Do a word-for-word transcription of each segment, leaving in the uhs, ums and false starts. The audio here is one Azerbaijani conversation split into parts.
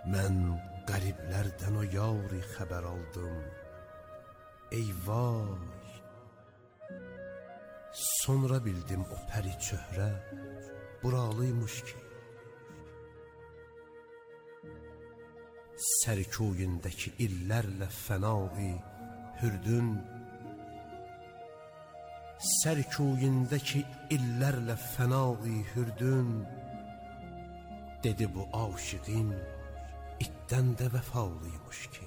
Mən qəriblərdən o yari xəbər aldım. Ey vay! Sonra bildim o pəri çöhrə buralıymış ki, sərkuyundakı illərlə fənai hürdün, sərkuyundakı illərlə fənai hürdün, dedi bu aşiqin itdən də vəfalıymış ki,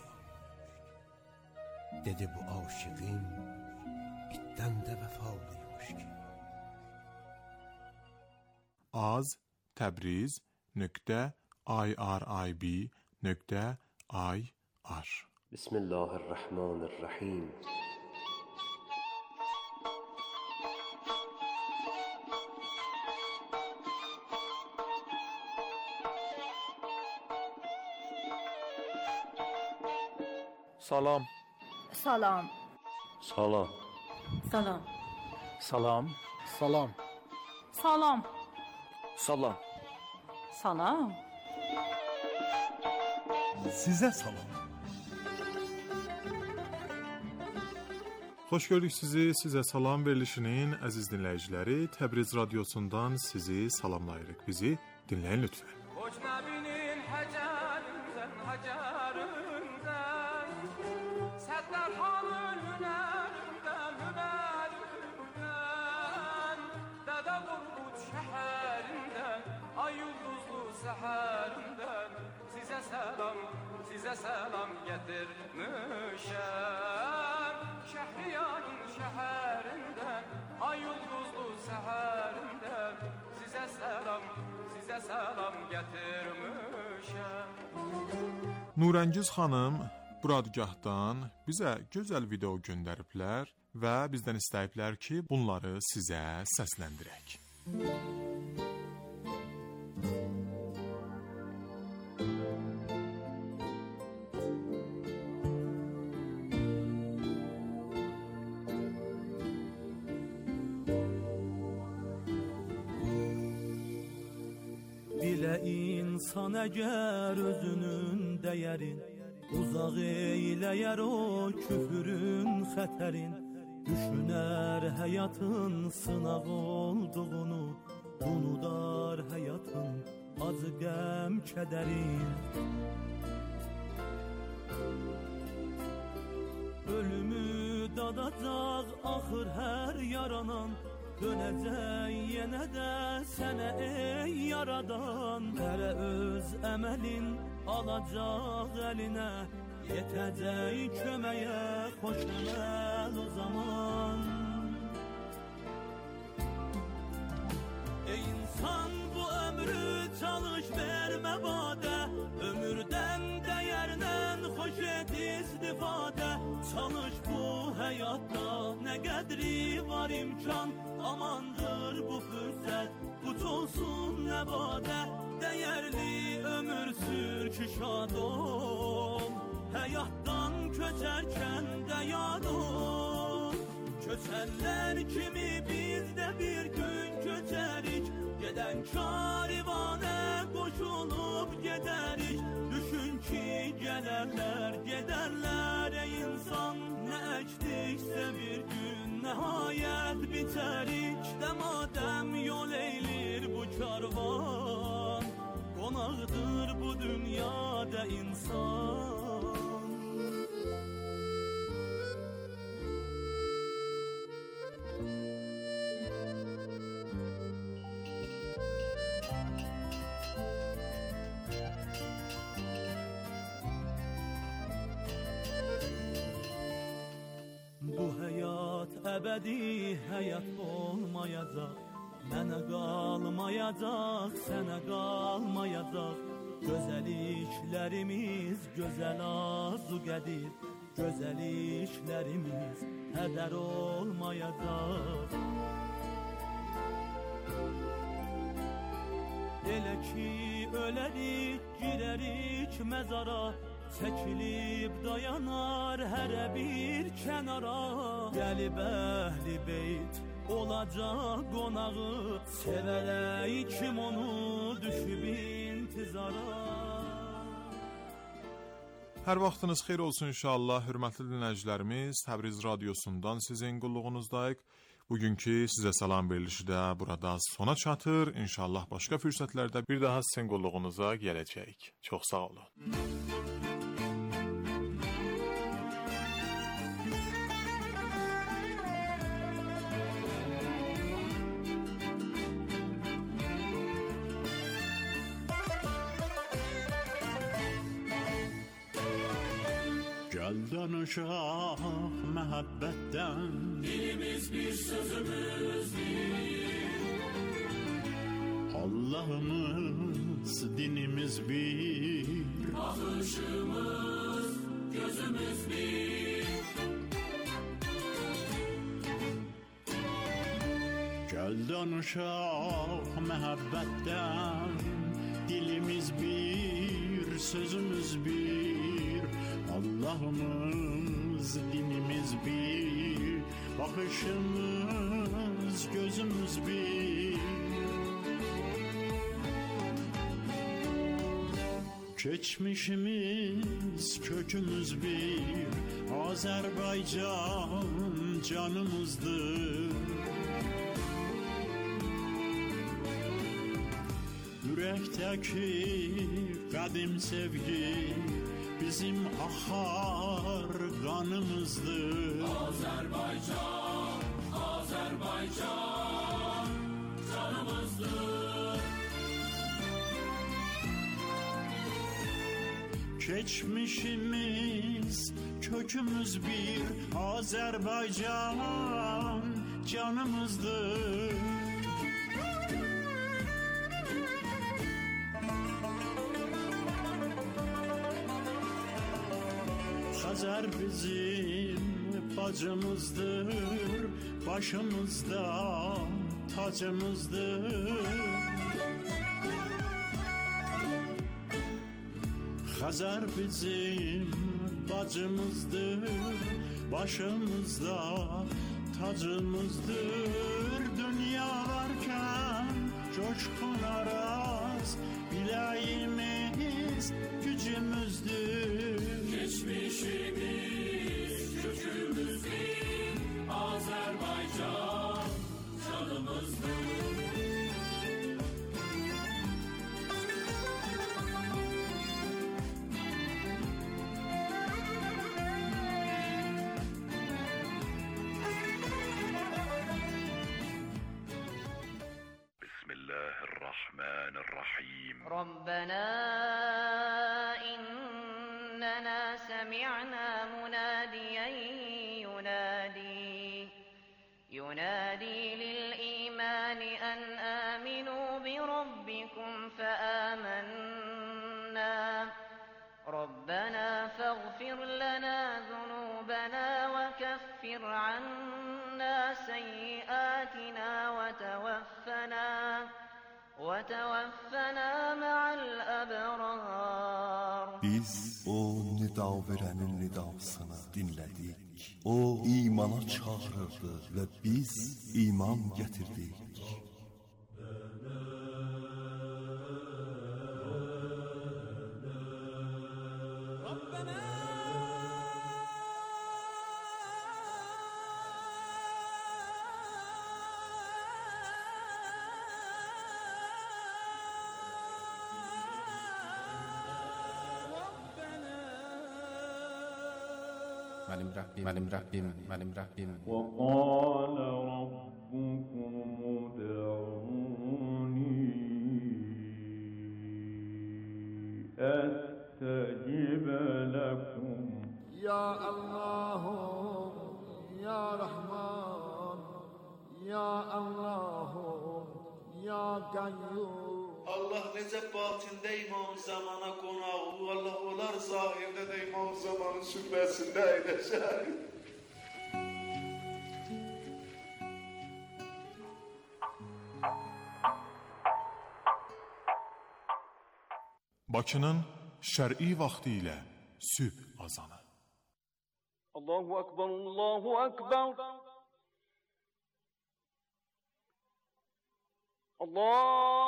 dedi bu aşiqin itdən də vəfalıymış ki. az təbriz nöqtə irib nöqtə ir Bismillahirrahmanirrahim. Salam. Salam. Salam. Salam. Salam. Salam. Salam. Salam. Salam. Sizə salam. Xoş gördük sizi. Sizə salam verilişinin əziz dinləyiciləri, Təbriz radiosundan sizi salamlayırıq. Bizi dinləyin lütfən. Hoş Nəbinin həcərindən, həcərindən, Səttar xanın hünərindən, hünərindən, Dədə Qorqud şəhərindən, ay ulduzlu səhərindən, sizə səlam, sizə səlam gətirmişəm. Şəhriyarın şəhərindən, ay ulduzlu səhərindən, sizə səlam, sizə səlam gətirmişəm. Nurəngiz xanım buradgahdan bizə gözəl video göndəriblər və bizdən istəyiblər ki, bunları sizə səsləndirək. Bilə insan əgər özünün dəyərin, uzaq eyləyər o küfürün xətərin, düşünər həyatın sınaq olduğunu, unudar həyatın acı qəm kədərin. Ölümü dadacaq axır hər yaranan, dönəcək yenə də sənə ey yaradan. Hərə öz əməlin alacaq əlinə, yetəcək köməyə xoş əməl o zaman. Ey insan bu ömrü çalış vermə badə, ömürdən dəyərlə xoş et istifadə. Çalış bu həyatda nə qədri var imkan, amandır bu fürsət, qut olsun nəbadə. Dəyərli ömür sür ki şad ol, həyatdan köçərkən də yad ol. Köçərlər kimi biz də bir gün köçərik, gedən karivanə qoşulub gedərik. Düşün ki gələrlər, gedərlər ey insan, nə əkdiksə bir gün nəhayət bitərik. Dəmadəm yol eylir bu karvan, qonaqdır bu dünyada insan. Bu həyat əbədi həyat olmayacaq, mənə qalmayacaq, sənə qalmayacaq. Gözəliklərimiz gözəl azuqədir, gözəliklərimiz hədər olmayacaq. Elə ki ölərik, girərik məzara, çəkilib dayanar hərə bir kənara. Gəlib əhli beyt olacaq qonağı, sevərək kim onu düşüb intizara. Hər vaxtınız xeyir olsun inşallah, hörmətli dinləyicilərimiz. Təbriz radiosundan sizin qulluğunuzdayıq. Bugünkü sizə salam verilişi də burada sona çatır. İnşallah başqa fürsətlərdə bir daha sizin qulluğunuza gələcəyik. Çox sağ olun. Gel danışaq məhəbbətdən, dilimiz bir, sözümüz bir. Allah'ımız, dinimiz bir, bakışımız, gözümüz bir. Gel danışaq məhəbbətdən, dilimiz bir, sözümüz bir. Allah'ımız, dinimiz bir, bakışımız, gözümüz bir. Geçmişimiz, kökümüz bir, Azerbaycan canımızdır. Yürekteki kadim sevgi bizim ahar kanımızdır. Azerbaycan, Azerbaycan canımızdır. Geçmişimiz, kökümüz bir, Azerbaycan canımızdır. Xəzər bizim bacımızdır, başımızda tacımızdır. Xəzər bizim bacımızdır, başımızda tacımızdır. Dünya varken coşkun araz, biləyimiz gücümüzdür. Geçmişimiz, kökümüz bir, Azerbaycan canımızdır. Bismillahirrahmanirrahim. Rabbena إننا سمعنا مناديا ينادي ينادي للإيمان أن آمنوا بربكم فآمنا ربنا فاغفر لنا ذنوبنا وكفر عنا سيئاتنا وتوفنا وتوفنا مع الأبرار. Biz o nida verənin nidasını dinlədik. O imana çağırırdı və biz iman gətirdik. Mənim Rəbbim, mənim Rəbbim, mənim Rəbbim. Və qalə rabbukum ud'uni əstəcib ləkum. Ya Allah, Ya Rahman, Ya Allah, Ya Qayyum. Allah necə batində İmam Zamana qonağı, Allah olar zahirdə də İmam Zamanın süfrəsində əyləşər. Bakının şər'i vaxtı ilə sübh azanı. Allahu Akbar, Allahu Akbar.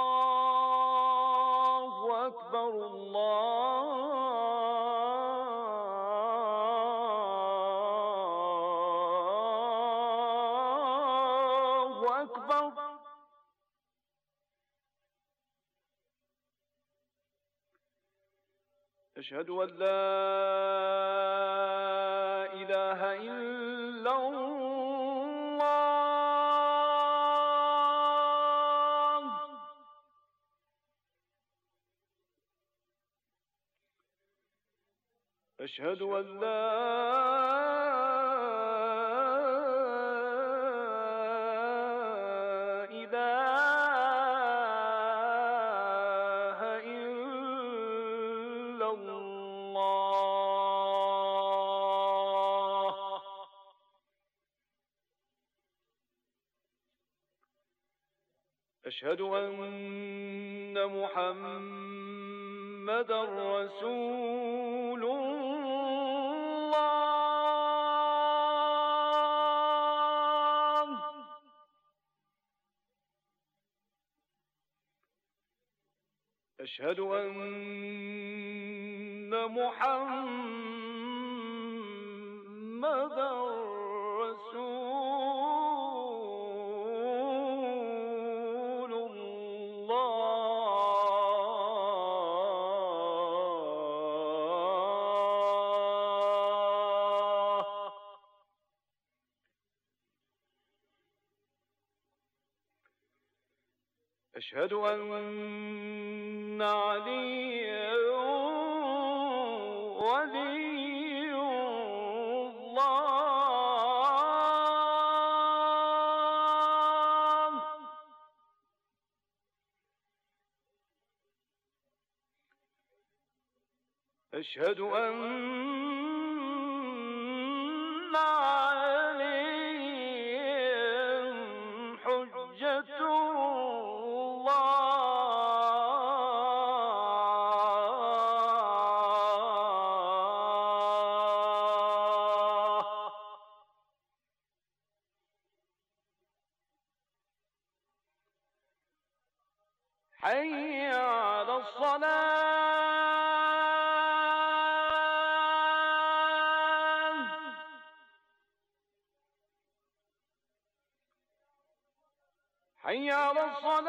Allahu Akbar, Allah. أكبر أشهد أن لا إله إلا الله أشهد أن لا إله إلا الله أشهد أن محمدا رسول الله أشهد أن محمدا رسول الله أشهد أن عليا ولي الله أشهد أن عليا حجة حي على الصلاة حي على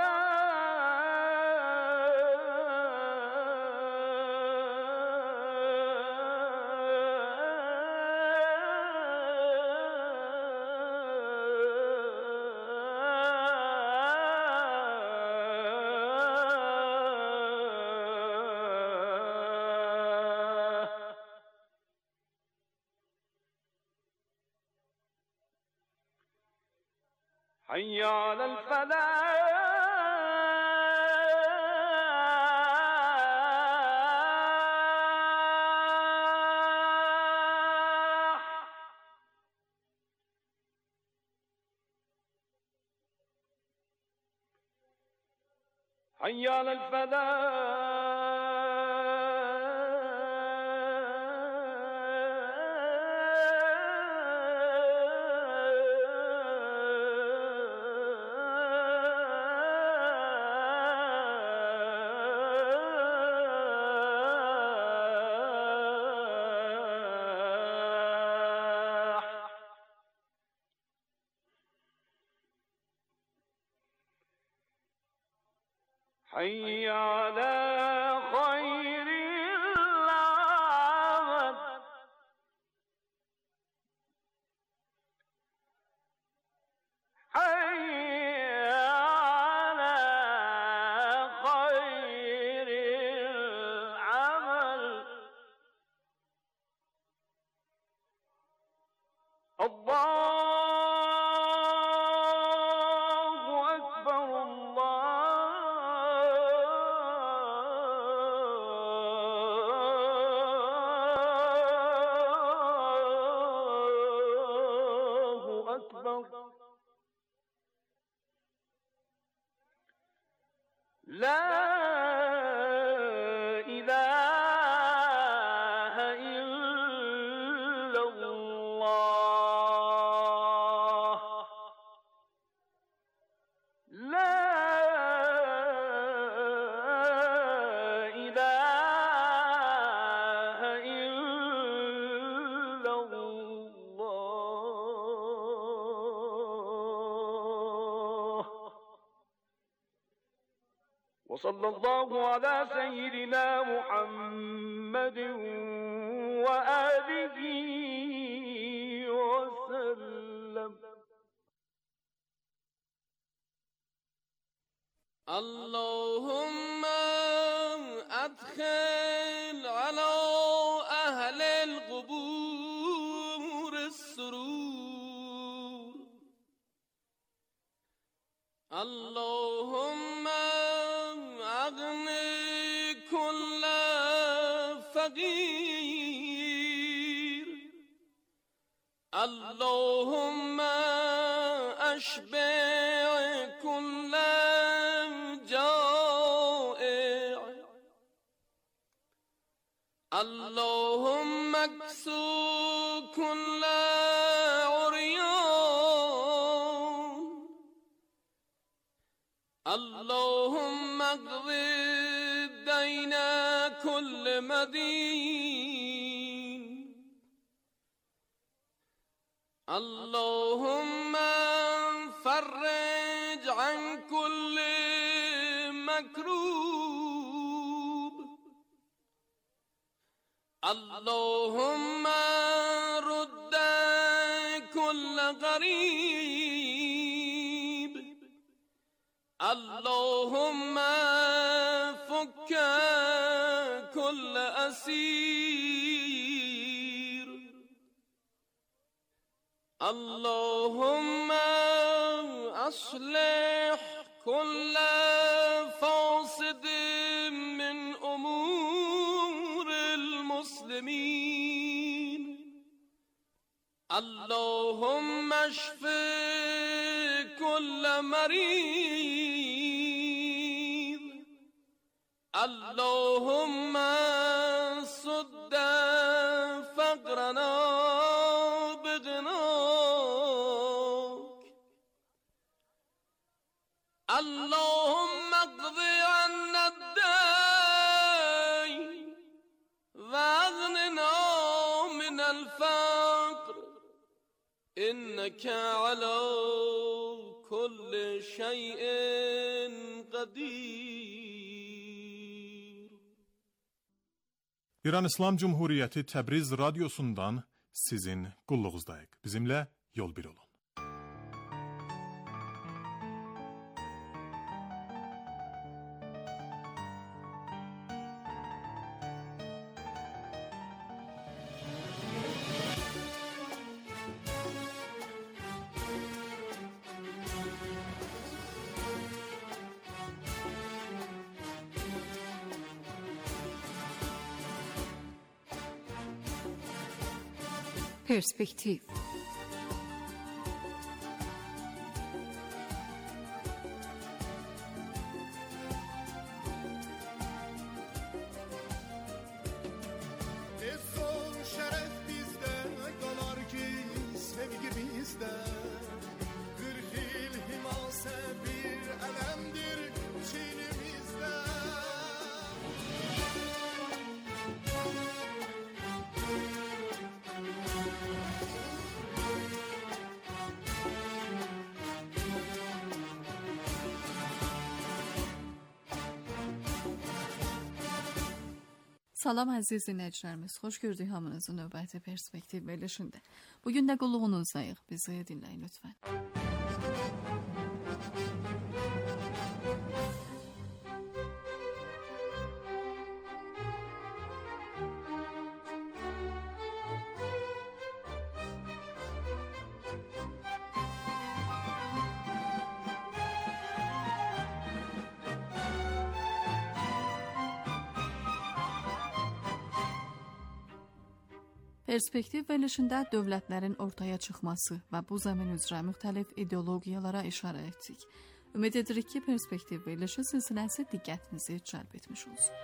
حي على الفلاح حي على الفلاح حي على خير العمل حي على خير العمل الله أكبر الله وصلى الله على سيدنا محمد وآله وسلم. اللهم أدخل على أهل القبور السرور. اللهم أغني كل فقير. اللهم أشبع كل جائع. اللهم اكسو كل عريان. اللهم اقض دين كل مدين. اللهم فرج عن كل مكروب. اللهم رد كل غريب. اللهم فك كل أسير. اللهم أصلح كل فاسد من أمور المسلمين. اللهم اشف كل مريض. اللهم سد فقرنا بغناك. اللهم اقض عنا الدين واغننا من الفقر إنك على كل شيء قدير. İran İslam Cumhuriyeti Təbriz radyosundan sizin qulluğuzdayıq. Bizimlə yol bir olun. Perspektiv. Salam əziz dinləyicilərimiz, xoş gördük hamınızı növbəti perspektiv verilişində. Bugün də qulluğunuzdayıq, bizi dinləyin lütfən. Perspektiv verilişində dövlətlərin ortaya çıxması və bu zəmin üzrə müxtəlif ideologiyalara işarə etdik. Ümid edirik ki, perspektiv verilişi silsiləsi diqqətinizi cəlb etmiş olsun.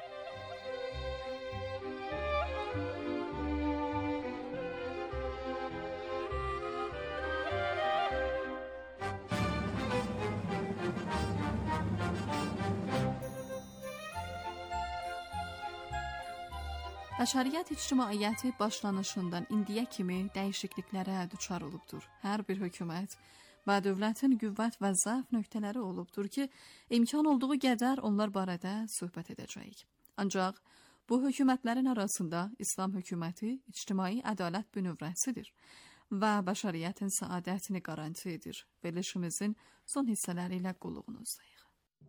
Bəşəriyyət ictimaiyyəti başlanışından indiyə kimi dəyişikliklərə düçar olubdur. Hər bir hökumət və dövlətin qüvvət və zəif nöqtələri olubdur ki, imkan olduğu qədər onlar barədə söhbət edəcəyik. Ancaq bu hökumətlərin arasında İslam hökuməti ictimai ədalət bünövrəsidir və bəşəriyyətin səadətini qaranti edir. Verilişimizin son hissələri ilə qulluğunuzdayıq.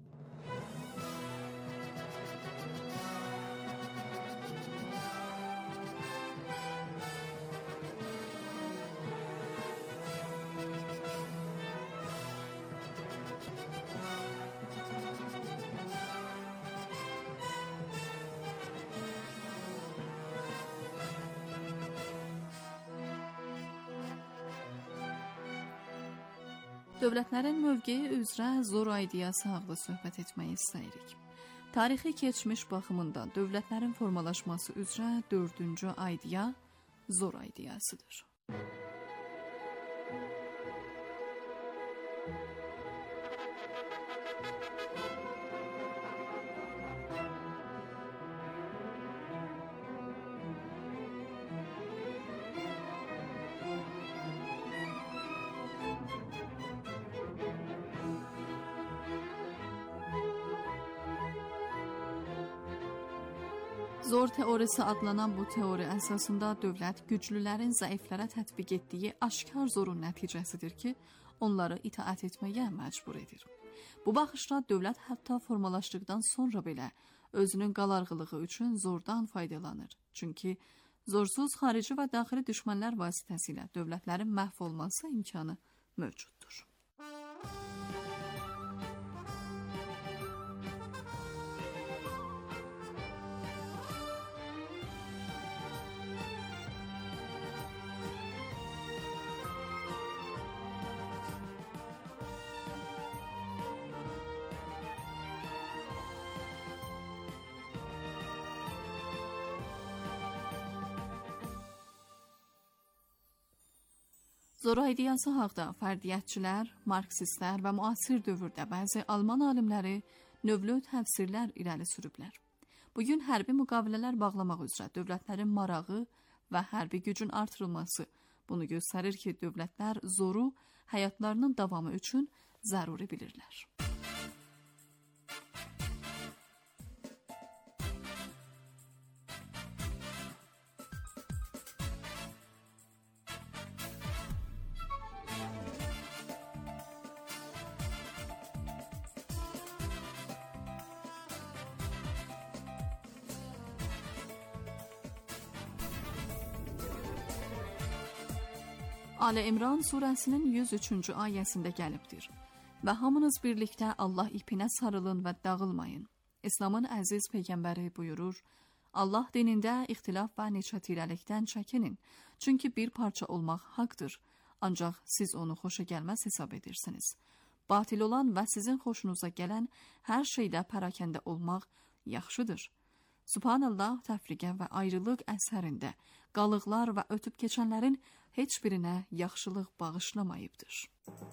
Dövlətlərin mövqeyi üzrə Zora ideyası haqda söhbət etməyi istəyirik. Tarixi keçmiş baxımından dövlətlərin formalaşması üzrə dördüncü ideya Zora ideyasıdır. Zor teorisi adlanan bu teori əsasında dövlət güclülərin zəiflərə tətbiq etdiyi aşkar zorun nəticəsidir ki, onları itaat etməyə məcbur edir. Bu baxışla dövlət hətta formalaşdıqdan sonra belə özünün qalarğılığı üçün zordan faydalanır. Çünki zorsuz xarici və daxili düşmənlər vasitəsilə dövlətlərin məhv olması imkanı mövcuddur. Zora ideyası haqda fərdiyyətçilər, marksistlər və müasir dövrdə bəzi Alman alimləri növlü təfsirlər irəli sürüblər. Bugün hərbi müqavilələr bağlamaq üzrə dövlətlərin marağı və hərbi gücün artırılması bunu göstərir ki, dövlətlər zoru həyatlarının davamı üçün zəruri bilirlər. Ali İmran surəsinin yüz üçüncü ayəsində gəlibdir. Və hamınız birlikdə Allah ipinə sarılın və dağılmayın. İslamın əziz peyğəmbəri buyurur, Allah dinində ixtilaf və neçətirəlikdən çəkinin. Çünki bir parça olmaq haqdır. Ancaq siz onu xoşa gəlməz hesab edirsiniz. Batil olan və sizin xoşunuza gələn hər şeydə pərakəndə olmaq yaxşıdır. Subhanallah təfriqə və ayrılıq əsərində qalıqlar və ötüb keçənlərin heç birinə yaxşılıq bağışlamayıbdır.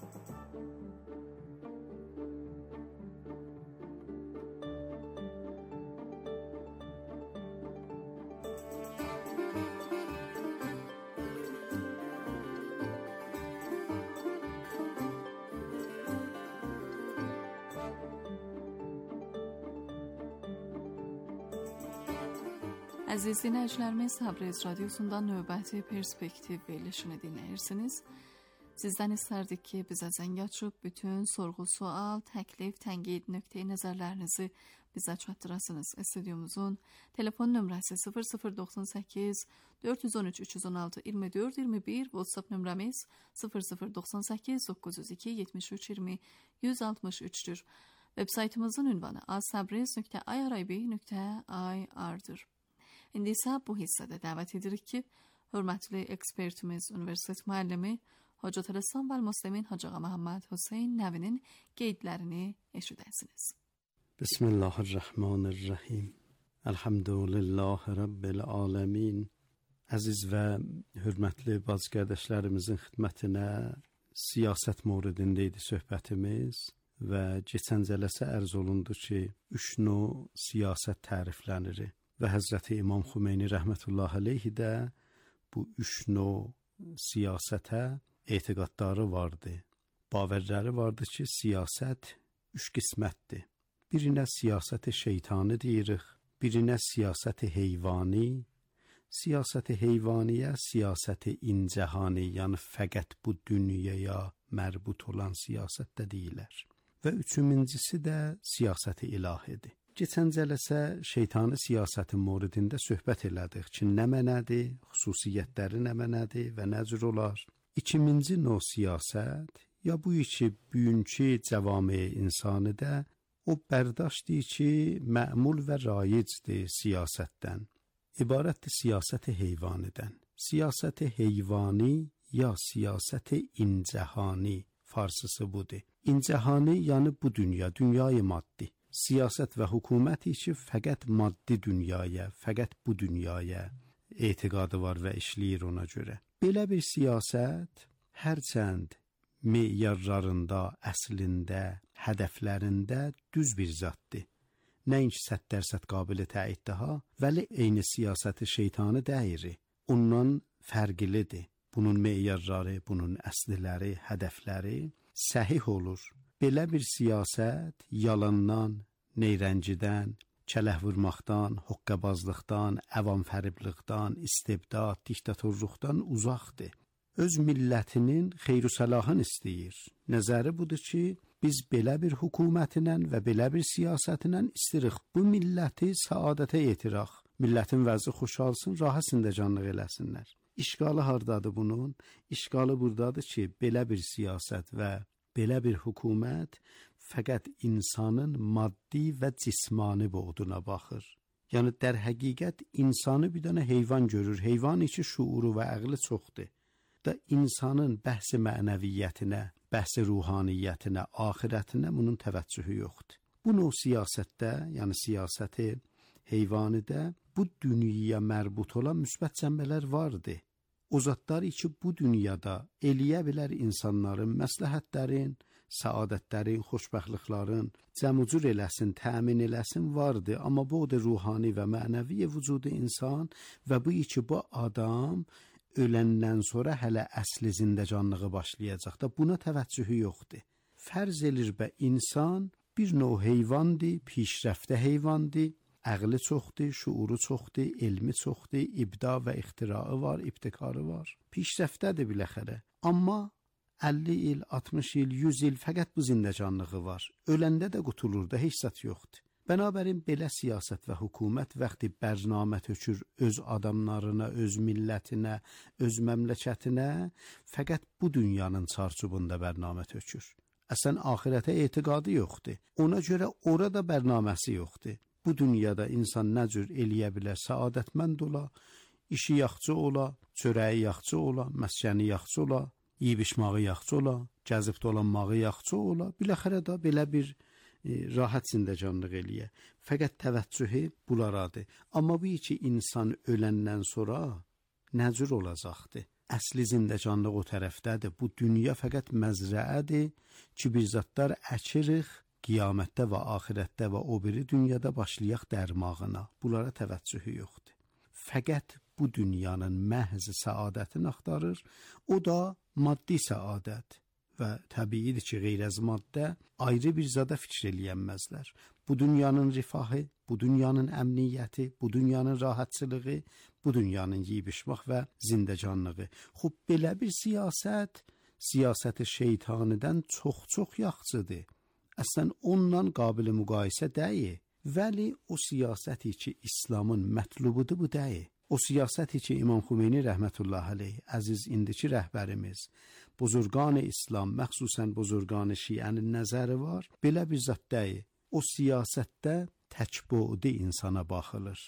Əziz dinləyicilərimiz, Təbriz radiosundan növbəti perspektiv verilişini dinləyirsiniz. Sizdən istərdik ki, bizə zəng açıb bütün sorğu, sual, təklif, tənqid, nöqteyi nəzərlərinizi bizə çatdırasınız. Studyomuzun telefon nömrəsi sıfır sıfır doxsan səkkiz dörd yüz on üç üç yüz on altı iyirmi dörd iyirmi bir, WhatsApp nömrəmiz sıfır sıfır doxsan səkkiz doqquz yüz iki yetmiş üç iyirmi yüz altmış üçdür. Web saytımızın ünvanı aztabriz nöqtə i r i b nöqtə i r-dır. İndi isə bu hissədə dəvət edirik ki, hörmətli ekspertimiz, universitet müəllimi Hacı Tələssan Vəl-Müslimin Hacı Ağa Məhəmməd Hüseyn Nəvinin qeydlərini eşidəsiniz. Bismillahirrahmanirrahim. Elhamdülillahi Rabbil aləmin. Əziz və hörmətli bacı qardaşlarımızın xidmətinə siyasət mövzusunda idi söhbətimiz və keçən cələsə ərz olundu ki, üç növ siyasət təriflənir. Və Həzrəti İmam Xümeyni rəhmətullah aleyhi də bu üç növ siyasətə etiqadları vardı. baverləri vardır ki, siyasət üç qismətdir. Birinə siyasət şeytanı deyirik, birinə siyasət heyvani, siyasət heyvaniyə siyasət incəhani, yəni fəqət bu dünyaya mərbut olan siyasət də deyilər. Və üçüncüsü də siyasət ilahidir. Keçən cələsə şeytanı siyasətin moridində söhbət elədik ki, nə mənədir, xüsusiyyətləri nə mənədir və nə cür olar. İkinci növ siyasət, ya bu iki bugünkü cəvami insanı da o bərdاشtdir ki, məmul və rayicdir siyasətdən. İbarətdir siyasət heyvanidən. Siyasət heyvani ya siyasət incəhani, farsısı budur. İncəhani yəni bu dünya, dünyayı maddi. Siyasət və hökumət ki, fəqət maddi dünyaya, fəqət bu dünyaya etiqadı var və işləyir ona görə. Belə bir siyasət hərçənd meyarlarında, əslində, hədəflərində düz bir zatdır. Nəinki səd dərsən qabili təiddiha, vəli eyni siyasəti şeytanı dəyiri. Ondan fərqlidir. Bunun meyarları, bunun əsliləri, hədəfləri səhih olur. Belə bir siyasət yalandan, neyrəncidən, kələh vurmaqdan, hoqqabazlıqdan, əvam fəriblıqdan, istibdad, diktatorluqdan uzaqdır. Öz millətinin xeyru səlahını istəyir. Nəzəri budur ki, biz belə bir hökumətlə və belə bir siyasətlə istirik. Bu milləti səadətə yetirək. Millətin vəzi xoşalsın, rahəsində canlıq eləsinlər. İşqalı hardadır bunun? İşqalı buradadır ki, belə bir siyasət və belə bir hökumət fəqət insanın maddi və cismani boğduna baxır. Yəni, dər həqiqət insanı bir dənə heyvan görür. Heyvan içi şuuru və əqli çoxdur. Da insanın bəhsi mənəviyyətinə, bəhsi ruhaniyyətinə, axirətinə bunun təvəccühü yoxdur. Bu növ siyasətdə, yəni siyasəti heyvanidə bu dünyaya mərbut olan müsbət cəmbələr vardır. O zatlar ki, bu dünyada eləyə bilər insanların məsləhətlərin, səadətlərin, xoşbəxtliklərin cəmucur eləsin, təmin eləsin vardır. Amma bu da ruhani və mənəvi vücudu insan və bu ki, bu adam öləndən sonra hələ əsli zindəcanlığı başlayacaq da buna təvəccühü yoxdur. Fərz edir bə insan bir növ heyvandır, pişrəftə heyvandır, əqli çoxdur, şuuru çoxdur, elmi çoxdur, ibda və ixtiraı var, ibtikarı var. Pişrəftədir biləxərə. Amma əlli il, altmış il, yüz il fəqət bu zindəcanlığı var. Öləndə də qutulur da, heç zət yoxdur. Bənabərin belə siyasət və hökumət vaxtı bərnamə tökür öz adamlarına, öz millətinə, öz məmləkətinə, fəqət bu dünyanın çarçubunda bərnamə tökür. Əsən axirətə etiqadı yoxdur. Ona görə orada bərnaməsi yoxdur. Bu dünyada insan nə cür eləyə bilər, səadətmənd ola, işi yaxçı ola, çörəyi yaxçı ola, məskəni yaxçı ola, yeyib içmağı yaxçı ola, gəzib dolanmağı yaxçı ola, biləxərə də belə bir rahat zindəcanlıq eləyə. Fəqət təvəccühü bunlaradır. Amma bu ki, insan öləndən sonra nə cür olacaqdır? Əsli zindəcanlıq o tərəfdədir. Bu dünya fəqət məzrəədir ki, bir zatlar əkirik, qiyamətdə və axirətdə və o biri dünyada başlayaq dərmağına. Bunlara təvəccühü yoxdur. Fəqət bu dünyanın məhz səadətini axtarır. O da maddi səadət. Və təbiidir ki, qeyr az maddə ayrı bir zada fikr eləyənməzlər. Bu dünyanın rifahı, bu dünyanın əmniyyəti, bu dünyanın rahatçılığı, bu dünyanın yeyib içmək və zindəcanlığı. Xub, belə bir siyasət, siyasəti şeytanıdan çox-çox yaxçıdır. Əslən, onunla qabili müqayisə deyil. Vəli o siyasəti ki, İslamın mətlubudur, bu deyil. O siyasəti ki, İmam Xümeyni rəhmətullah aleyh, əziz indiki rəhbərimiz, buzurgan-ı İslam, məxsusən buzurgan-ı şiənin nəzəri var, belə bir zat deyil. O siyasətdə təkbudi insana baxılır.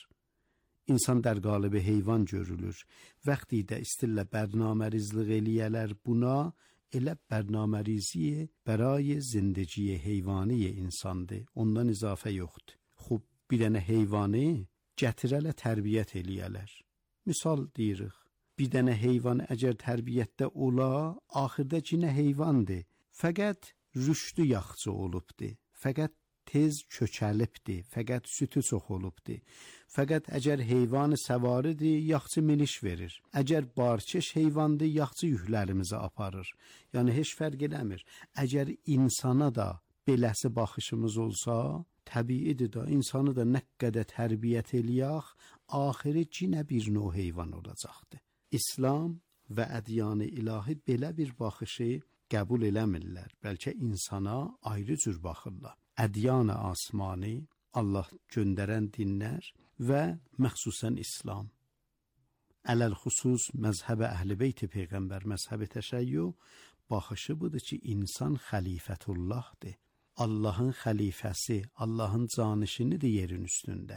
İnsan dər qalibi heyvan görülür. Vəqti də istillə bərnamərizlik eləyələr buna, elə bərnaməriziyə bəray zindəciyə heyvaniyə insandır. Ondan izafə yoxdur. Xub, bir dənə heyvanı gətirələ tərbiyyət eləyələr. Misal deyirik, bir dənə heyvan əgər tərbiyyətdə ola, axırda cinə heyvandır. Fəqət rüşdü yaxçı olubdur. Fəqət tez köçəlibdi, fəqət sütü çox olubdi. Fəqət əgər heyvan səvaridir, yaxçı miliş verir. Əgər barkeş heyvandır, yaxçı yüklərimizi aparır. Yəni heç fərq eləmir. Əgər insana da beləsi baxışımız olsa, təbiidir da, insanı da nə qədər tərbiyyət eləyək, axiri cinə bir növ heyvan olacaqdır. İslam və ədyan-ı ilahi belə bir baxışı qəbul eləmirlər, bəlkə insana ayrı cür baxırlar. Ədyan-ı asmani, Allah göndərən dinlər və məxsusən İslam. Ələl xüsus məzhəb əhl-i beyt peyğəmbər, məzhəb təşəyyü baxışı budur ki, insan xəlifətullahdır. Allahın xəlifəsi, Allahın canişinidir yerin üstündə.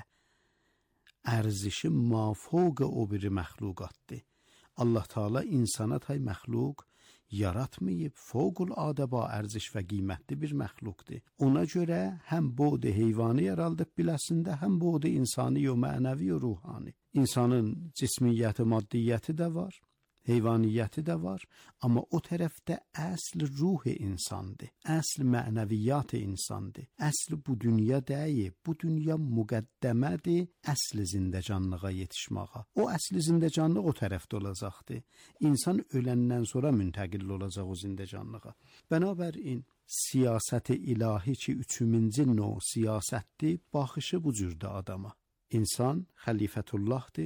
Ərzişi mafوق o biri məxluqatdır. Allah Teala insana tay məxluq yaratmayıb, fövqəladə ba ərziş və qiymətli bir məxluqdur. Ona görə həm bod heyvani yaraldıb biləsində, həm bod insani və mənəvi və ruhani. İnsanın cismiyyəti, maddiyyəti də var, heyvaniyyəti də var, amma o tərəfdə əsl ruh insandır, əsl mənəviyyat insandır, əsl bu dünya deyil, bu dünya müqəddəmədir əsl zindəcanlığa yetişməyə. O əsl zindəcanlıq o tərəfdə olacaqdır. İnsan öləndən sonra müntəqil olacaq o zindəcanlığa. Bənabərin siyasət-i ilahi ki, üçüncü növ siyasətdir, baxışı bu cürdə adama. İnsan xəlifətullahdır.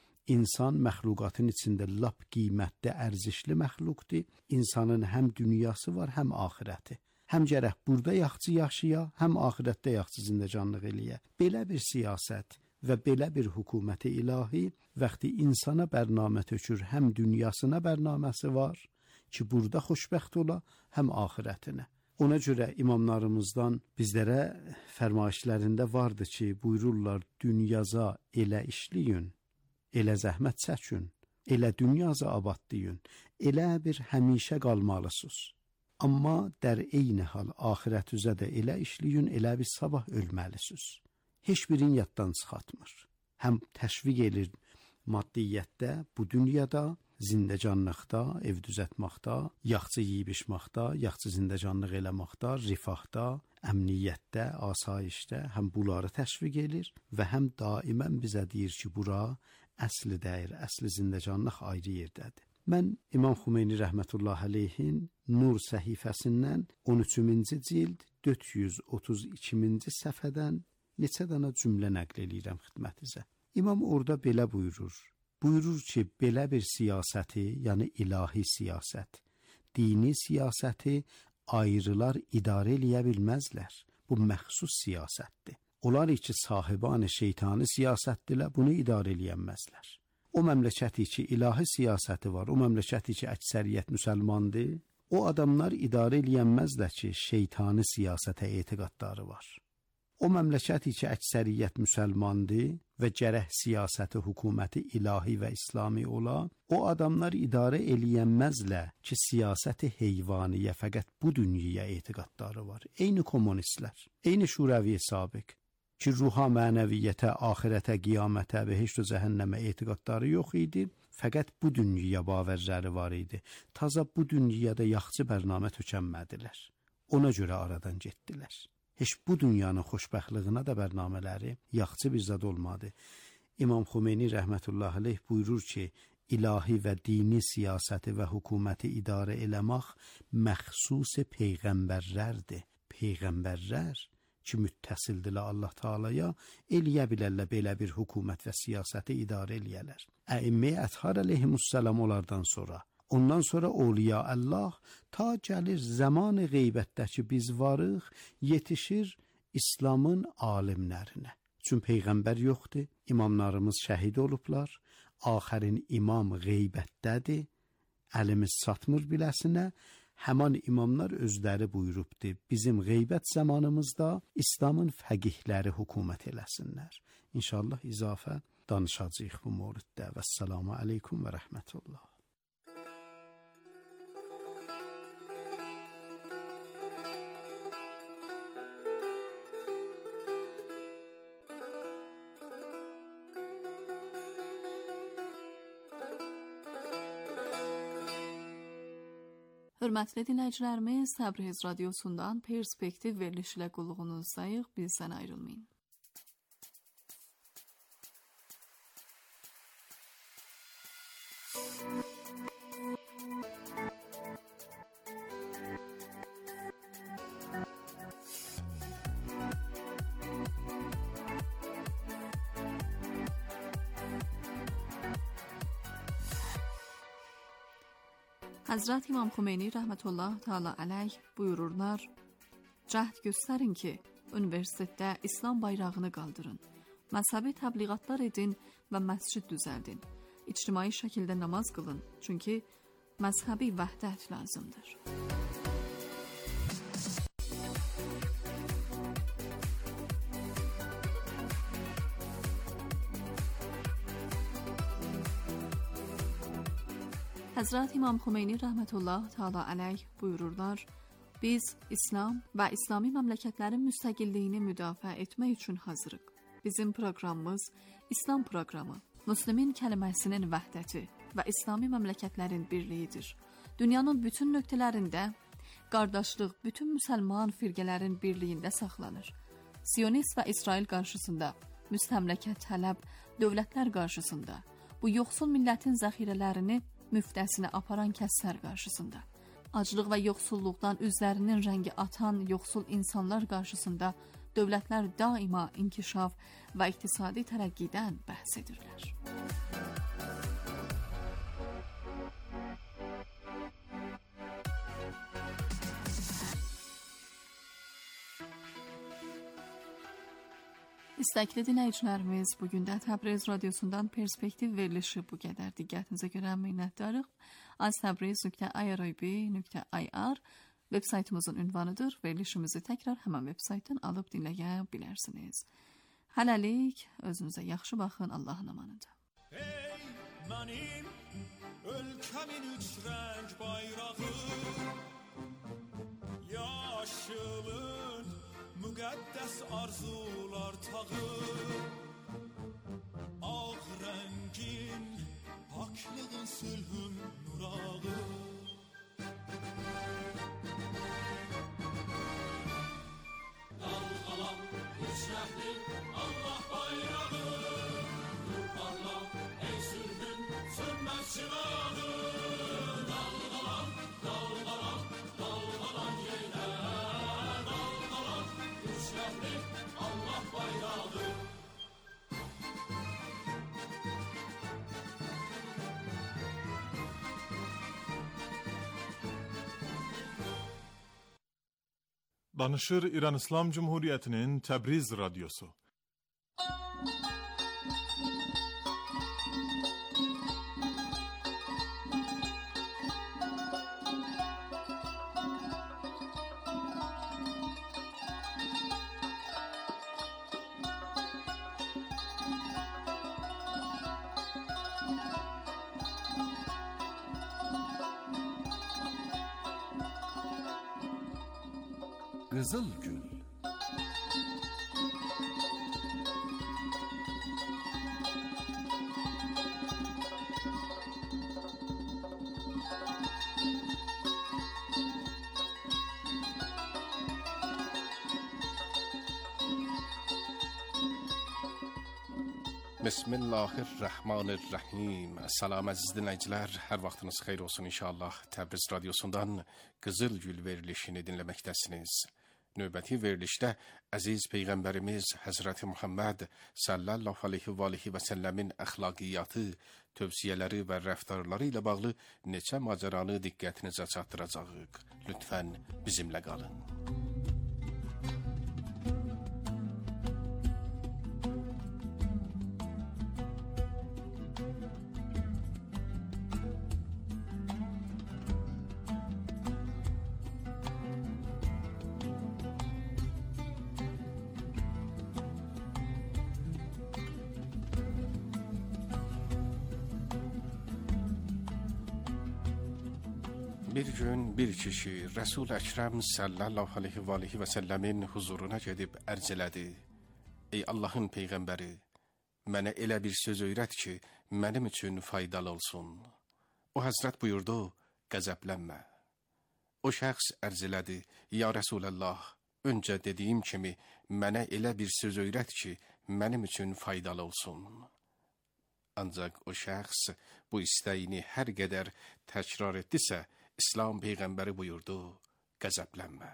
İnsan məxluqatın içində lap qiymətli, ərzişli məxluqdur. İnsanın həm dünyası var, həm axirəti. Həm gərək burada yaxçı yaşaya, həm axirətdə yaxçı zindəcanlıq eləyə. Belə bir siyasət və belə bir hökuməti ilahi vaxtı insana bərnamə tökür, həm dünyasına bərnaməsi var ki, burada xoşbəxt ola, həm axirətinə. Ona görə imamlarımızdan bizlərə fərmayişlərində vardı ki, buyururlar, dünyaza elə işləyin, elə zəhmət çəkin, elə dünyaza abadlayın, elə bir həmişə qalmalısınız. Amma dər eyni hal axirət üzə də elə işləyin, elə bir sabah ölməlisiniz. Heç birin yaddan çıxartmır. Həm təşviq edir maddiyyətdə, bu dünyada, zindəcanlıqda, ev düzətməkdə, yaxçı yeyib içməkdə, yaxçı zindəcanlıq eləməkdə, rifahda, əmniyyətdə, asayişdə həm bunları təşviq edir və həm daimən bizə deyir ki, bura əsli dəyir, əsli zindəcanlıq ayrı yerdədir. Mən İmam Xümeyni rəhmətullah əleyhin Nur səhifəsindən on üçüncü cild dörd yüz otuz ikinci səhifədən neçə dənə cümlə nəql eləyirəm xidmətinizə. İmam orada belə buyurur. Buyurur ki, belə bir siyasəti, yəni ilahi siyasət, dini siyasəti ayrılar idarə eləyə bilməzlər. Bu məxsus siyasətdir. Onlar ki, sahibanı şeytani siyasətdirlər, bunu idarə eləyənməzlər. O məmləkəti ki, ilahi siyasəti var, o məmləkəti ki, əksəriyyət müsəlmandır, o adamlar idarə eləyənməzlər ki, şeytani siyasətə etiqadları var. O məmləkəti ki, əksəriyyət müsəlmandır və gərək siyasəti, hökuməti ilahi və İslami ola, o adamlar idarə eləyənməzlər ki, siyasəti heyvaniyə, fəqət bu dünyaya etiqadları var. Eyni kommunistlər, eyni şurəvi sabiq ki, ruha, mənəviyyətə, axirətə, qiyamətə və heç də cəhənnəmə etiqadları yox idi, fəqət bu dünyaya bavərləri var idi. Taza bu dünyada yaxçı bərnamə tökənmədilər. Ona görə aradan getdilər. Heç bu dünyanın xoşbəxtliyinə də bərnamələri yaxçı bir zad olmadı. İmam Xümeyni rəhmətullah əleyh buyurur ki, ilahi və dini siyasəti və hökuməti idarə eləmək məxsus peyğəmbərlərdir. Peyğəmbərlər ki, müttəsildirlər Allah Teala'ya, eləyə bilərlər belə bir hökumət və siyasəti idarə eləyərlər. Əimmə-i Əthar əleyhimussalam onlardan sonra, ondan sonra Awliya Allah ta gəlir zamanı qeybətdəki biz varıq, yetişir İslamın alimlərinə. Çünki peyğəmbər yoxdur, imamlarımız şəhid olublar, axərin imam qeybətdədir, əlimiz çatmır biləsinə. Həman imamlar özləri buyurubdur, bizim qeybət zamanımızda İslamın fəqihləri hökumət eləsinlər. İnşallah izafə danışacağıq bu mövzuda. Vəssalamu aleykum və rəhmətullah. Hörmətli dinləyicilərimiz, Təbriz radiosundan Perspektiv verilişi ilə qulluğunuzdayıq. Bizdən ayrılmayın. Həzrət İmam Xomeyni rəhmətullah təala əleyh buyururlar: "Cəhd göstərin ki, universitetdə İslam bayrağını qaldırın. Məzhəbi təbliğatlar edin və məscid düzəldin. İctimai şəkildə namaz qılın, çünki məzhəbi vəhdət lazımdır." Həzrət İmam Xomeyni rəhmətullah təala əleyh buyururlar: "Biz İslam və İslami məmləkətlərin müstəqilliyini müdafiə etmək üçün hazırıq. Bizim proqramımız İslam proqramı, Müslimin kəliməsinin vəhdəti və İslami məmləkətlərin birliyidir. Dünyanın bütün nöqtələrində qardaşlıq bütün müsəlman firqələrin birliyində saxlanır. Siyonist və İsrail qarşısında, müstəmləkə tələb dövlətlər qarşısında, bu yoxsul millətin zəxirələrini müftəsinə aparan kəslər qarşısında, aclıq və yoxsulluqdan üzlərinin rəngi atan yoxsul insanlar qarşısında dövlətlər daima inkişaf və iqtisadi tərəqqidən bəhs edirlər." İstəkli dinləyicilərimiz, bugün də Təbriz radiosundan Perspektiv verilişi bu qədər. Diqqətinizə görə minnətdarıq. az təbriz nöqtə i r i b nöqtə i r web saytımızın ünvanıdır. Verilişimizi təkrar həmən web saytdan alıb dinləyə bilərsiniz. Hələlik, özünüzə yaxşı baxın, Allahın amanında. Ey mənim ölkəmin üç rəng bayrağı, yaşılın müqəddəs arzular tağı, ağ rəngin paklığın sülhün nurağı. Dalğalan üç rəngli Allah bayrağı, nur parla ey sülhün sönməz çırağı. Dalğalan, dalğalan, dalğalan yenə, dalğalan üç rəngli Allah bayrağı. Danışır İran İslam Cumhuriyyətinin Təbriz radiosu. Qızıl Gül. Bismillahirrahmanirrahim. Salam əziz dinləyicilər, hər vaxtınız xeyir olsun inşallah. Təbriz radiosundan Qızıl Gül verilişini dinləməkdəsiniz. Növbəti verilişdə əziz Peyğəmbərimiz Həzrəti Muhammed sallallahu aleyhi və aleyhi və səlləmin əxlaqiyyatı, tövsiyələri və rəftarları ilə bağlı neçə macəranı diqqətinizə çatdıracağıq. Lütfən bizimlə qalın. Bir gün bir kişi Resul Əkrəm sallallahu aleyhi və aleyhi və səlləmin huzuruna gedib ərz elədi: Ey Allahın Peyğəmbəri, mənə elə bir söz öyrət ki, mənim üçün faydalı olsun. O həzrət buyurdu: qəzəblənmə. O şəxs ərz elədi: "Ya Rəsulallah, öncə dediyim kimi mənə elə bir söz öyrət ki, mənim üçün faydalı olsun." Ancaq o şəxs bu istəyini hər qədər təkrar etdisə, İslam peyğəmbəri buyurdu: "Qəzəblənmə."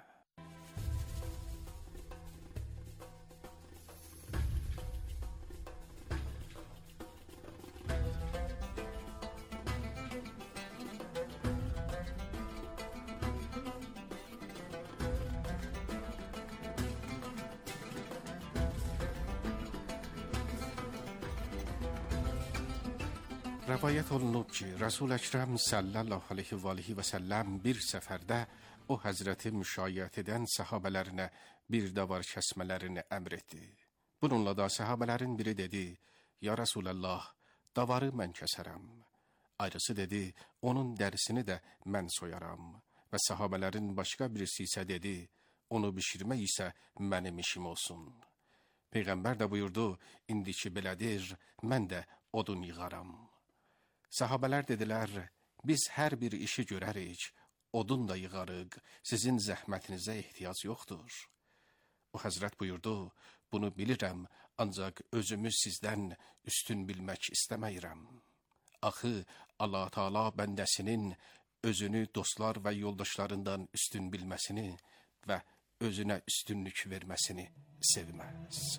Rəvayət olunub ki, Resul Əkrəm sallallahu aleyhi və aleyhi və səlləm bir səfərdə o həzrəti müşayiət edən səhabələrinə bir davar kəsmələrini əmr etdi. Bununla da səhabələrin biri dedi: "Ya Rasulallah, davarı mən kəsərəm." Ayrısı dedi: "Onun dərisini də mən soyaram." Və səhabələrin başqa birisi isə dedi: "Onu bişirmək isə mənim işim olsun." Peyğəmbər də buyurdu: "İndiki belədir, mən də odun yığaram." Sahabələr dedilər: "Biz hər bir işi görərik, odun da yığarıq, sizin zəhmətinizə ehtiyac yoxdur." O həzrət buyurdu: "Bunu bilirəm, ancaq özümü sizdən üstün bilmək istəməyirəm. Axı Allah Taala bəndəsinin özünü dostlar və yoldaşlarından üstün bilməsini və özünə üstünlük verməsini sevməz."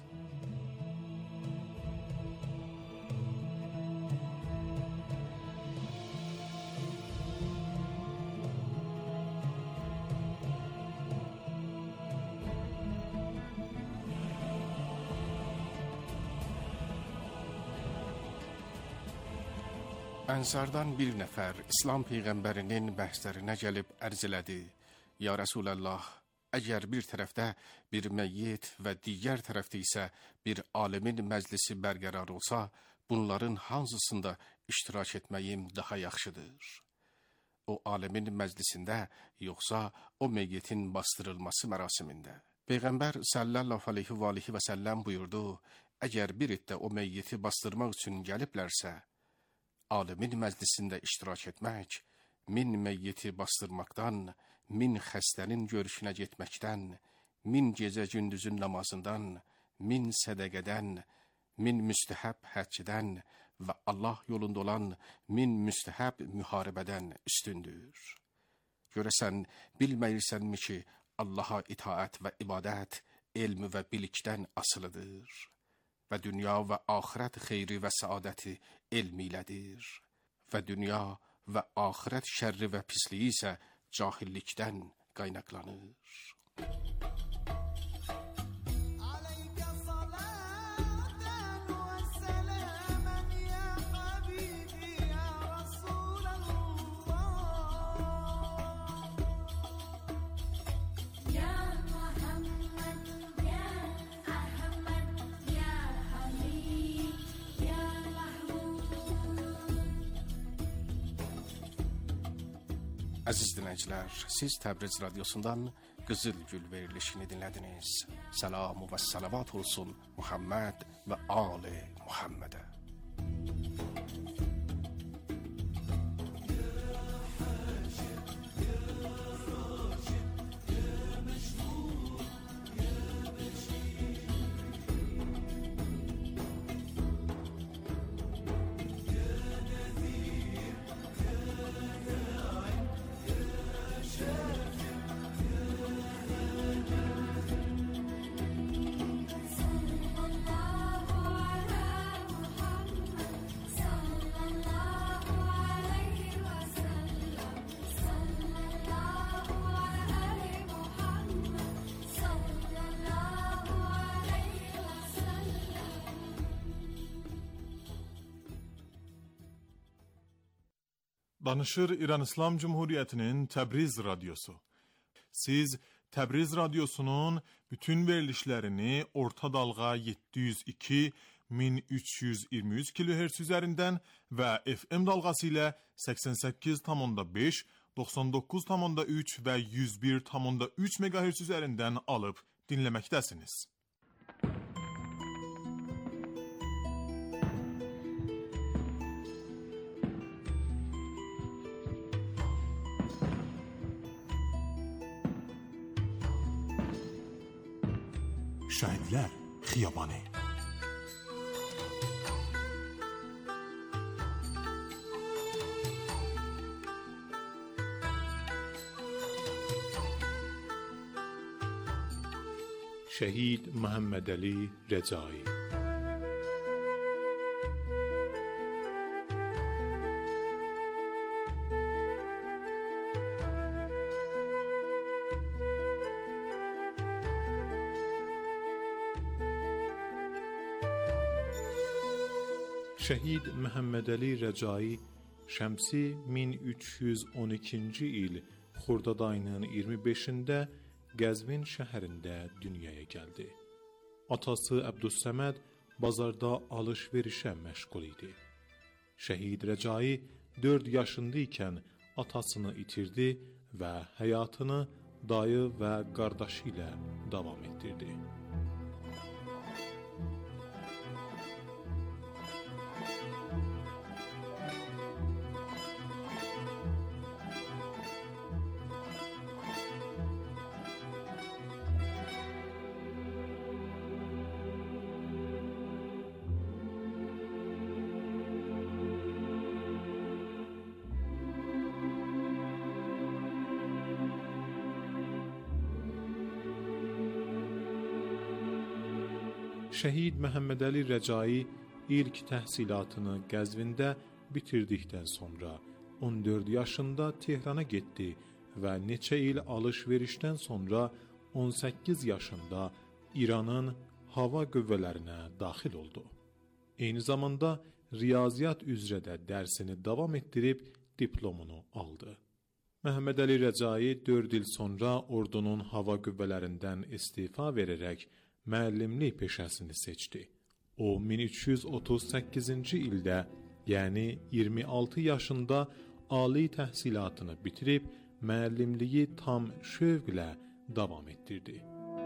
Ənsardan bir nəfər İslam peyğəmbərinin bəhslərinə gəlib ərz elədi: "Ya Rasulallah, əgər bir tərəfdə bir məyyit və digər tərəfdə isə bir alimin məclisi bərqərar olsa, bunların hansısında iştirak etməyim daha yaxşıdır? O alimin məclisində, yoxsa o meyyitin bastırılması mərasimində?" Peyğəmbər sallallahu aleyhi və aleyhi və səlləm buyurdu: "Əgər bir iddə o meyyiti bastırmaq üçün gəliblərsə, alimin məclisində iştirak etmək, min meyyiti bastırmaqdan, min xəstənin görüşünə getməkdən, min gecə gündüzün namazından, min sədəqədən, min müstəhəb həccdən və Allah yolunda olan min müstəhəb müharibədən üstündür. Görəsən, bilməyirsənmi ki, Allaha itaət və ibadət elm və bilikdən asılıdır və dünya və axirət xeyri və səadəti elm ilədir və dünya və axirət şərri və pisliyi isə cahillikdən qaynaqlanır." Əziz dinləyicilər, siz Təbriz radiosundan Qızıl Gül verilişini dinlədiniz. Selamu və salavat olsun Muhammed və Ali Muhammedə. Danışır İran İslam Cumhuriyeti'nin Təbriz Radyosu. Siz Təbriz Radyosu'nun bütün verilişlerini orta dalga yedi yüz iki bin üç yüz iyirmi üç kilohertz üzerinden ve F M dalgası ile seksen sekiz nokta beş, doksan dokuz nokta üç ve yüz bir nokta üç megahertz üzerinden alıp dinlemektesiniz. Şəhidlər Xiyabanı. Şəhid Məhəmməd Əli Rəcai. Şəhid Məhəmməd Əli Rəcai şəmsi min üç yüz on ikinci il Xordad ayının iyirmi beşində Qəzvin şəhərində dünyaya gəldi. Atası Əbdüssəməd bazarda alış-verişə məşğul idi. Şəhid Rəcai dörd yaşında ikən atasını itirdi və həyatını dayı və qardaşı ilə davam etdirdi. Şəhid Məhəmməd Əli Rəcai ilk təhsilatını Qəzvində bitirdikdən sonra on dörd yaşında Tehrana getdi və neçə il alış-verişdən sonra on səkkiz yaşında İranın hava qüvvələrinə daxil oldu. Eyni zamanda riyaziyyat üzrə də dərsini davam etdirib diplomunu aldı. Məhəmməd Əli Rəcai dörd il sonra ordunun hava qüvvələrindən istifa verərək müəllimlik peşəsini seçdi. O min üç yüz otuz səkkizinci ildə, yəni iyirmi altı yaşında ali təhsilatını bitirib müəllimliyi tam şövqlə davam etdirdi.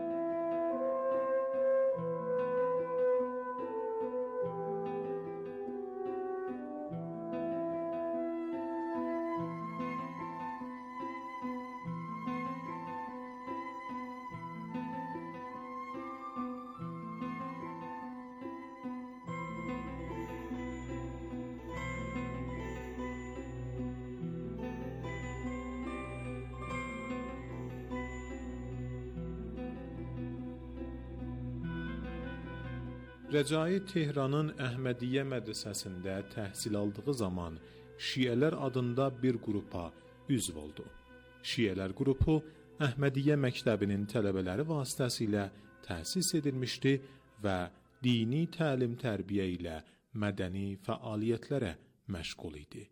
Rəcai Tehranın Əhmədiyyə mədrəsəsində təhsil aldığı zaman Şiələr adında bir qrupa üzv oldu. Şiələr qrupu Əhmədiyyə məktəbinin tələbələri vasitəsilə təsis edilmişdi və dini təlim-tərbiyə ilə mədəni fəaliyyətlərə məşğul idi.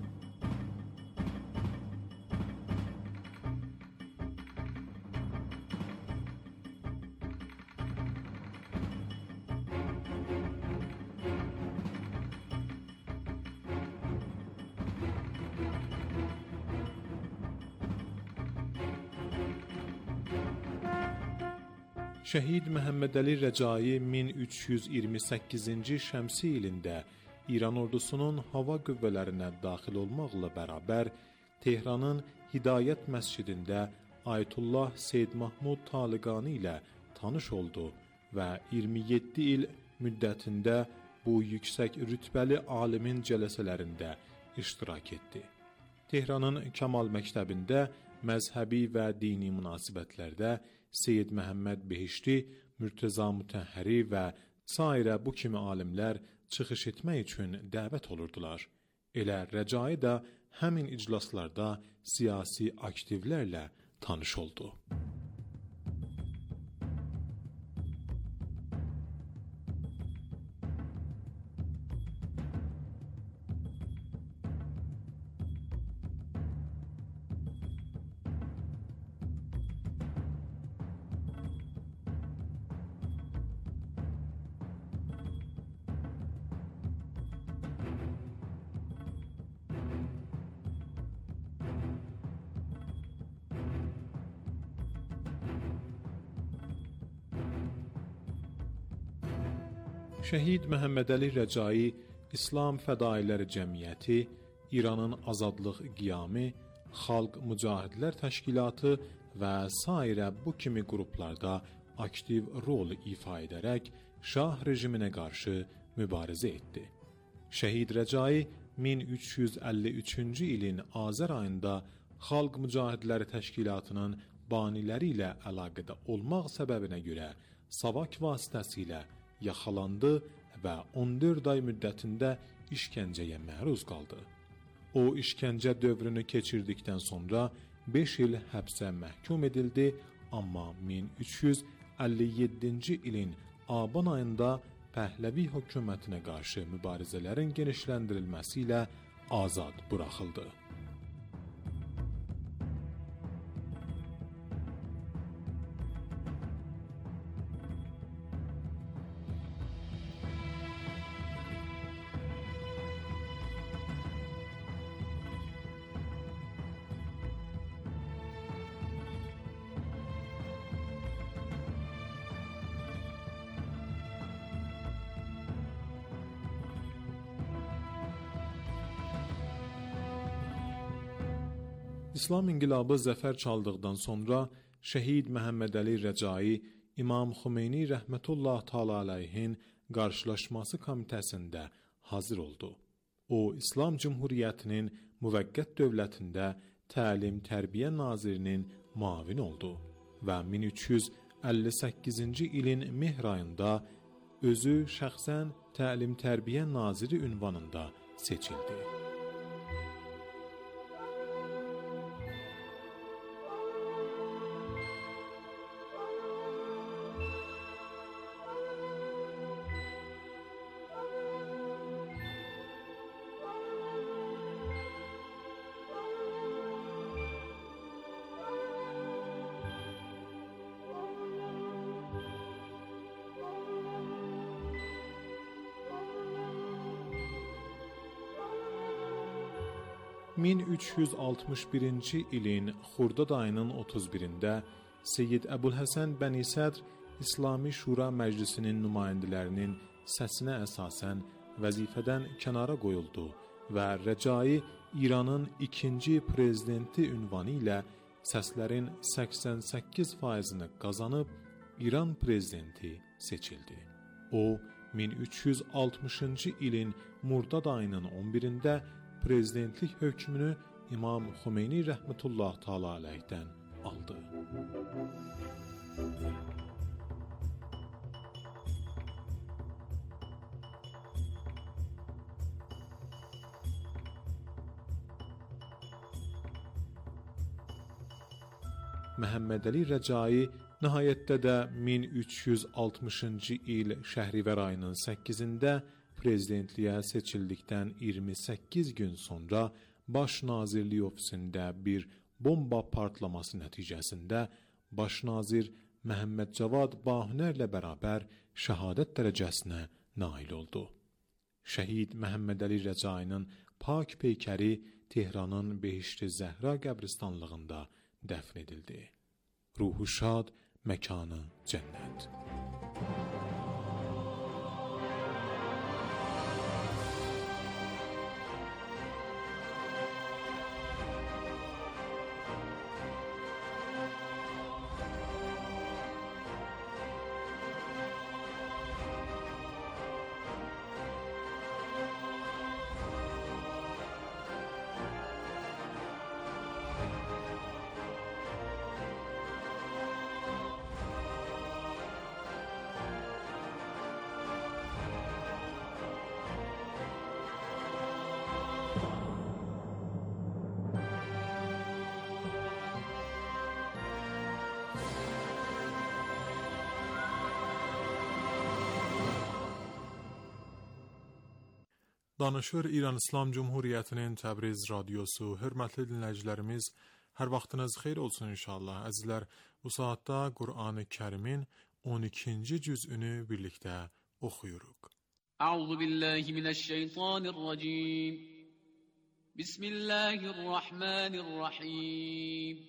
Şəhid Məhəmməd Əli Rəcai min üç yüz iyirmi səkkizinci şəmsi ilində İran ordusunun hava qüvvələrinə daxil olmaqla bərabər Tehranın Hidayət məscidində Ayətullah Seyd Mahmud Taliqani ilə tanış oldu və iyirmi yeddi il müddətində bu yüksək rütbəli alimin cələsələrində iştirak etdi. Tehranın Kamal məktəbində məzhəbi və dini münasibətlərdə Seyyid Məhəmməd Behişti, Mürtəza Mütəhhəri və sairə bu kimi alimlər çıxış etmək üçün dəvət olurdular. Elə Rəcai də həmin iclaslarda siyasi aktivlərlə tanış oldu. Şəhid Məhəmməd Əli Rəcai İslam Fədailəri Cəmiyyəti, İranın Azadlıq Qiyamı, Xalq Mücahidlər Təşkilatı və sairə bu kimi qruplarda aktiv rol ifa ederek Şah rejimine karşı mübarize etti. Şehid Recai min üç yüz elli üçüncü ilin Azər ayında Xalq Mücahidləri Təşkilatının baniləri ilə əlaqədə olmaq səbəbinə görə savak vasitəsilə yaxalandı və on dörd ay müddətində işgəncəyə məruz qaldı. O işgəncə dövrünü keçirdikdən sonra beş il həbsə məhkum edildi, amma min üç yüz elli yeddinci ilin Aban ayında Pəhləvi hökumətinə qarşı mübarizələrin genişləndirilməsi ilə azad buraxıldı. İslam inqilabı zəfər çaldıqdan sonra şəhid Məhəmməd Əli Rəcai İmam Xümeyni rəhmətullah təala əleyhin qarşılaşması komitəsində hazır oldu. O, İslam Cümhuriyyətinin müvəqqət dövlətində təlim-tərbiyə nazirinin müavini oldu və min üç yüz əlli səkkizinci ilin mehr ayında özü şəxsən təlim-tərbiyə naziri ünvanında seçildi. min üç yüz altmış birinci ilin Xurdad ayının otuz birində Seyyid Əbülhəsən Bəni Sədr İslami Şura Məclisinin nümayəndələrinin səsinə əsasən vəzifədən kənara qoyuldu və Rəcai İranın ikinci prezidenti ünvanı ilə səslərin səksən səkkiz faizini qazanıb İran prezidenti seçildi. O, min üç yüz altmışıncı ilin Murdad ayının on birində prezidentlik hökmünü İmam Xümeyni rəhmətullah təala əleyhdən aldı. Məhəmməd Əli Rəcai nəhayətdə də min üç yüz altmışıncı il Şəhrivər ayının səkkizində prezidentliyə seçildikdən iyirmi səkkiz gün sonra Baş Nazirlik ofisində bir bomba partlaması nəticəsində Baş Nazir Məhəmməd Cavad Bahünərlə bərabər şəhadət dərəcəsinə nail oldu. Şəhid Məhəmməd Əli Rəcainin pak peykəri Tehranın Behişt-i Zəhra qəbristanlığında dəfn edildi. Ruhu şad, məkanı cənnət. Danışır İran İslam Cumhuriyyətinin Təbriz radiosu. Hörmətli dinləyicilərimiz, hər vaxtınız xeyir olsun inşallah. Əzizlər, bu saatda Qur'an-ı Kərimin on ikinci cüzünü birlikdə oxuyuruq. Əuzu billahi minəşşeytanirracim. Bismillahirrahmanirrahim.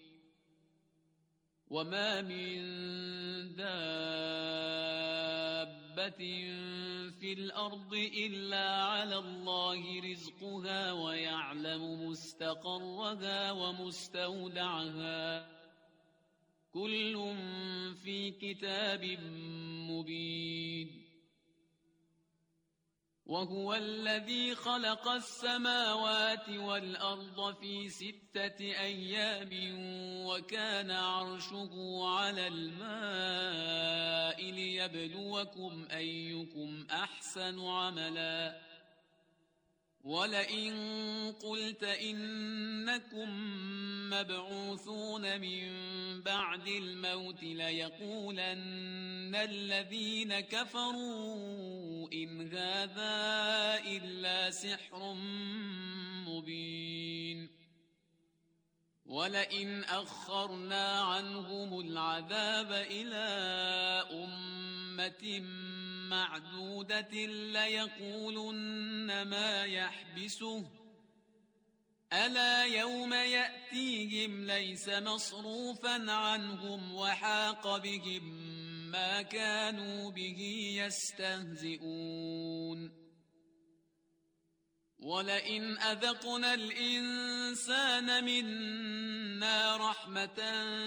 وَمَا مِنْ دَابَّةٍ فِي الْأَرْضِ إِلَّا عَلَى اللَّهِ رِزْقُهَا وَيَعْلَمُ مُسْتَقَرَّهَا وَمُسْتَوْدَعَهَا كل في كتاب مبين وهو الذي خلق السماوات والأرض في ستة أيام وكان عرشه على الماء ليبلوكم أيكم أحسن عملا ولئن قلت إنكم مبعوثون من بعد الموت ليقولن الذين كفروا إن هذا إلا سحر مبين ولئن أخرنا عنهم العذاب إلى أمة معدودة ليقولن ما يحبسه ألا يوم يأتيهم ليس مصروفا عنهم وحاق بهم ما كانوا به يستهزئون ولئن أذقنا الإنسان منا رحمة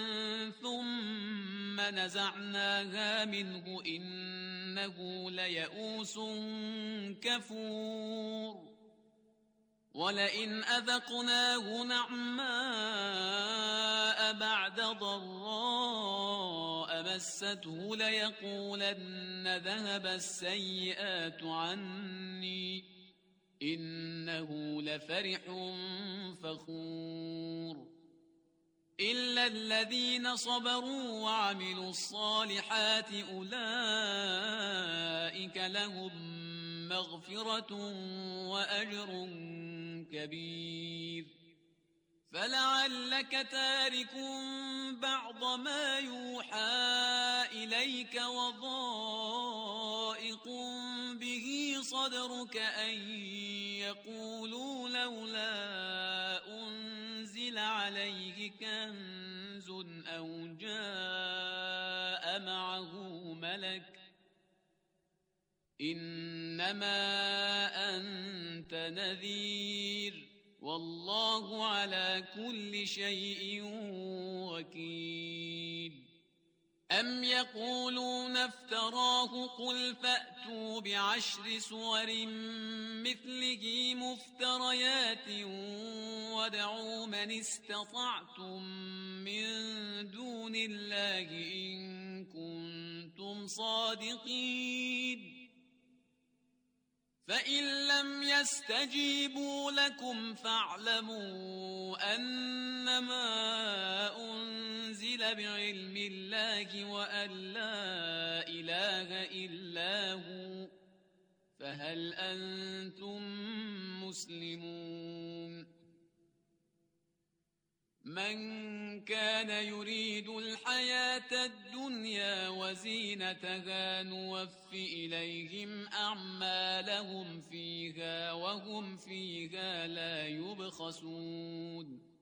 ثم نزعناها منه إنه ليئوس كفور ولئن أذقناه نعماء بعد ضراء مسته ليقولن ذهب السيئات عني إنه لفرح فخور إلا الذين صبروا وعملوا الصالحات أولئك لهم مغفرة وأجر كبير فلعلك تارك بعض ما يوحى إليك وضائق به صدرك أن يقولوا لولا أنزل عليه كنز أو جاء معه ملك إنما أنت نذير والله على كل شيء وكيل أم يقولون افتراه قل فأتوا بعشر سور مثله مفتريات وادعوا من استطعتم من دون الله إن كنتم صادقين فإن لم يستجيبوا لكم فاعلموا أنما أنزل بعلم الله وأن لا إله إلا هو فهل أنتم مسلمون من كان يريد الحياة الدنيا وزينتها نوف إليهم أعمالهم فيها وهم فيها لا يبخسون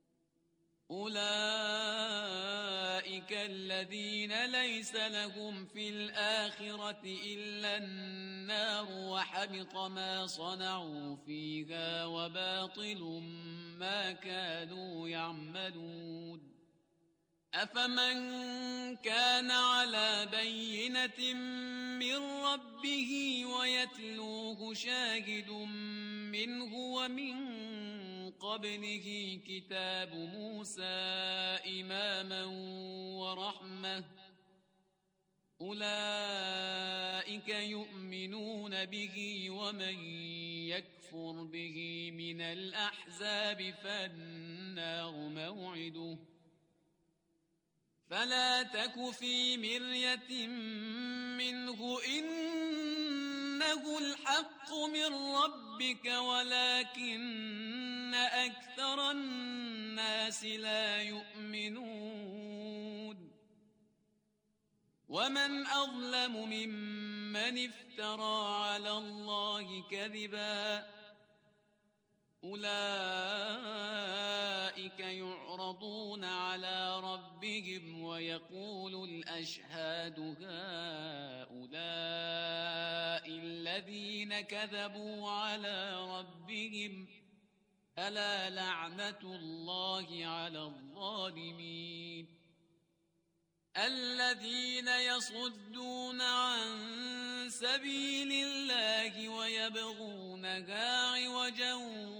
أولئك الذين ليس لهم في الآخرة إلا النار وحبط ما صنعوا فيها وباطل ما كانوا يعملون أفمن كان على بينة من ربه ويتلوه شاهد منه ومن قبله كتاب موسى إماما ورحمة أولئك يؤمنون به ومن يكفر به من الأحزاب فالنار موعده فلا تك في مرية منه إنه الحق من ربك ولكن أكثر الناس لا يؤمنون ومن أظلم ممن افترى على الله كذبا أولئك يعرضون على ربهم ويقول الأشهاد هؤلاء الذين كذبوا على ربهم ألا لعنة الله على الظالمين الذين يصدون عن سبيل الله ويبغونها عوجا